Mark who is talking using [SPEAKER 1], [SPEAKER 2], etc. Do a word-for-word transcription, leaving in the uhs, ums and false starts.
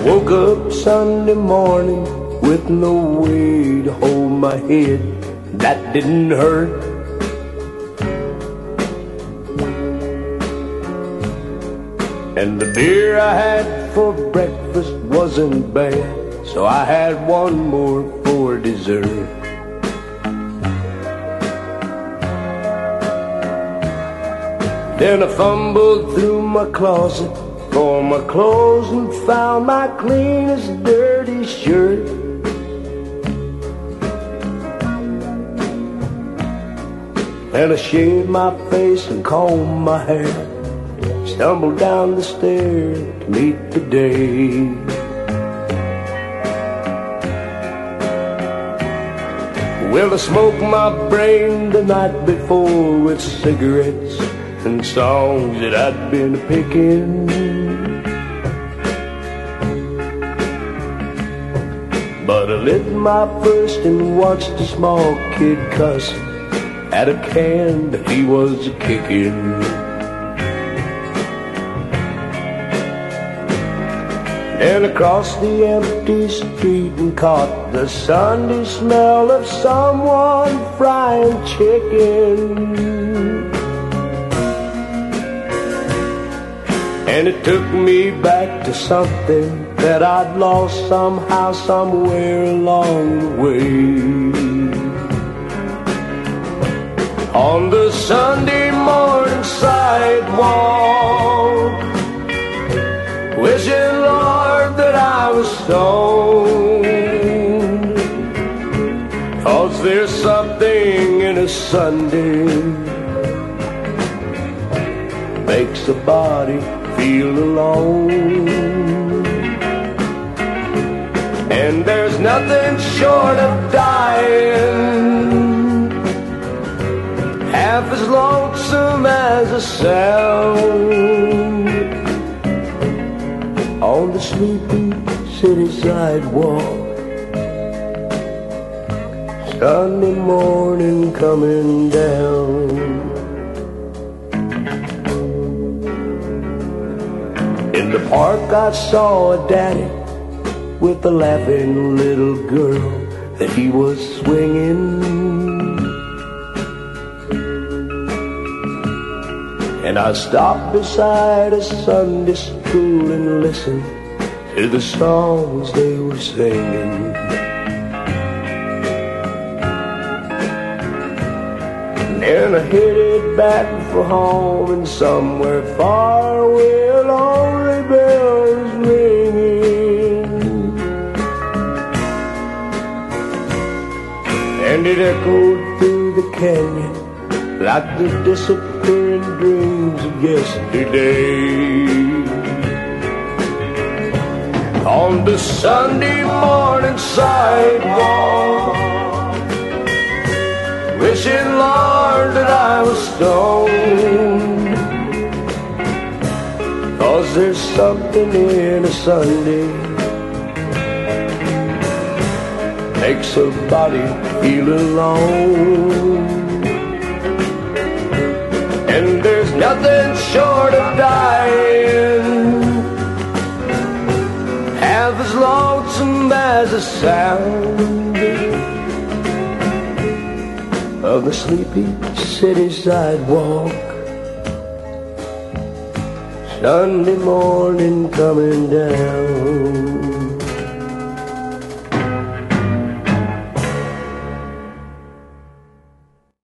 [SPEAKER 1] Woke up Sunday morning with no way to hold my head. That didn't hurt. And the beer I had for breakfast wasn't bad, so I had one more for dessert. Then I fumbled through my closet for my clothes and found my cleanest dirty shirt. And I shaved my face and combed my hair, stumbled down the stairs to meet the day. Well, I smoked my brain the night before with cigarettes and songs that I'd been picking. But I lit my first and watched a small kid cuss at a can that he was kicking. And across the empty street and caught the Sunday smell of someone frying chicken. And it took me back to something that I'd lost somehow, somewhere along the way. On the Sunday morning sidewalk, wishing, Lord, that I was stoned. 'Cause there's something in a Sunday makes a body feel alone. And there's nothing short of dying half as lonesome as a sound on the sleepy city sidewalk. Sunday morning coming down. In the park I saw a daddy with a laughing little girl that he was swinging. And I stopped beside a Sunday school and listened to the songs they were singing. And I headed back for home, and somewhere far away a lonely bell was ringing. And it echoed through the canyon like the disappearing dreams of yesterday. On the Sunday morning sidewalk, wishing, Lord, that I was stoned. 'Cause there's something in a Sunday makes a body feel alone. And there's nothing short of dying half as lonesome as a sound of the sleepy city sidewalk. Sunday morning coming down.